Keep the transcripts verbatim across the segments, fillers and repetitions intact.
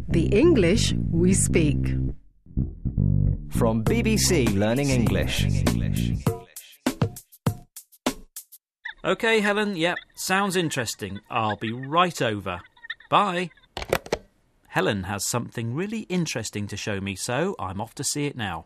The English we speak. From B B C Learning English. OK, Helen, yep, sounds interesting. I'll be right over. Bye. Helen has something really interesting to show me, so I'm off to see it now.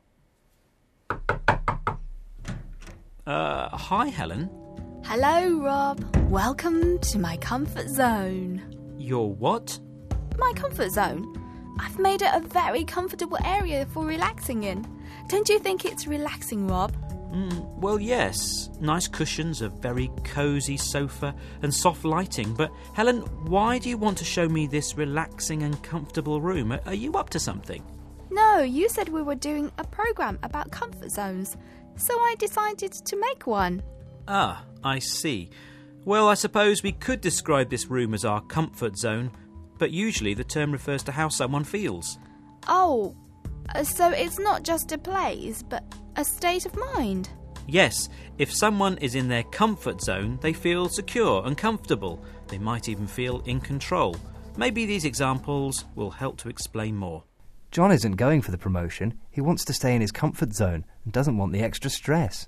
Uh, hi, Helen. Hello, Rob. Welcome to my comfort zone. Your what? My comfort zone. I've made it a very comfortable area for relaxing in. Don't you think it's relaxing, Rob? Mm, well, yes. Nice cushions, a very cosy sofa and soft lighting. But, Helen, why do you want to show me this relaxing and comfortable room? Are you up to something? No, you said we were doing a programme about comfort zones, so I decided to make one. Ah, I see. Well, I suppose we could describe this room as our comfort zone, but usually the term refers to how someone feels. Oh, so it's not just a place, but a state of mind? Yes, if someone is in their comfort zone, they feel secure and comfortable. They might even feel in control. Maybe these examples will help to explain more. John isn't going for the promotion. He wants to stay in his comfort zone and doesn't want the extra stress.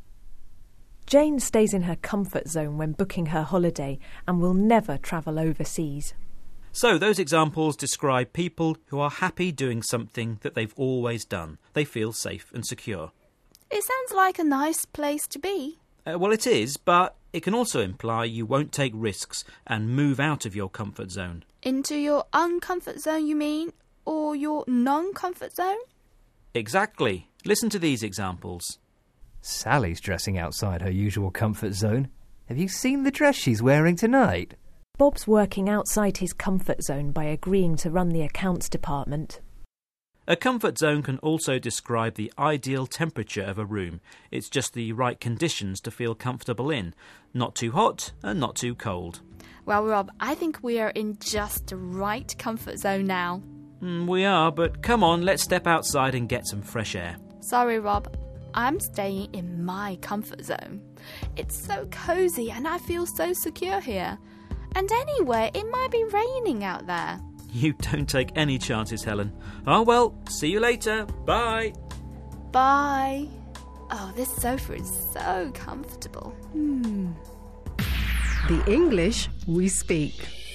Jane stays in her comfort zone when booking her holiday and will never travel overseas. So those examples describe people who are happy doing something that they've always done. They feel safe and secure. It sounds like a nice place to be. Uh, well, it is, but it can also imply you won't take risks and move out of your comfort zone. Into your uncomfort zone, you mean? Or your non-comfort zone? Exactly. Listen to these examples. Sally's dressing outside her usual comfort zone. Have you seen the dress she's wearing tonight? Bob's working outside his comfort zone by agreeing to run the accounts department. A comfort zone can also describe the ideal temperature of a room. It's just the right conditions to feel comfortable in. Not too hot and not too cold. Well, Rob, I think we are in just the right comfort zone now. Mm, we are, but come on, let's step outside and get some fresh air. Sorry, Rob. I'm staying in my comfort zone. It's so cosy and I feel so secure here. And anyway, it might be raining out there. You don't take any chances, Helen. Oh, well, see you later. Bye. Bye. Oh, this sofa is so comfortable. Hmm. The English we speak.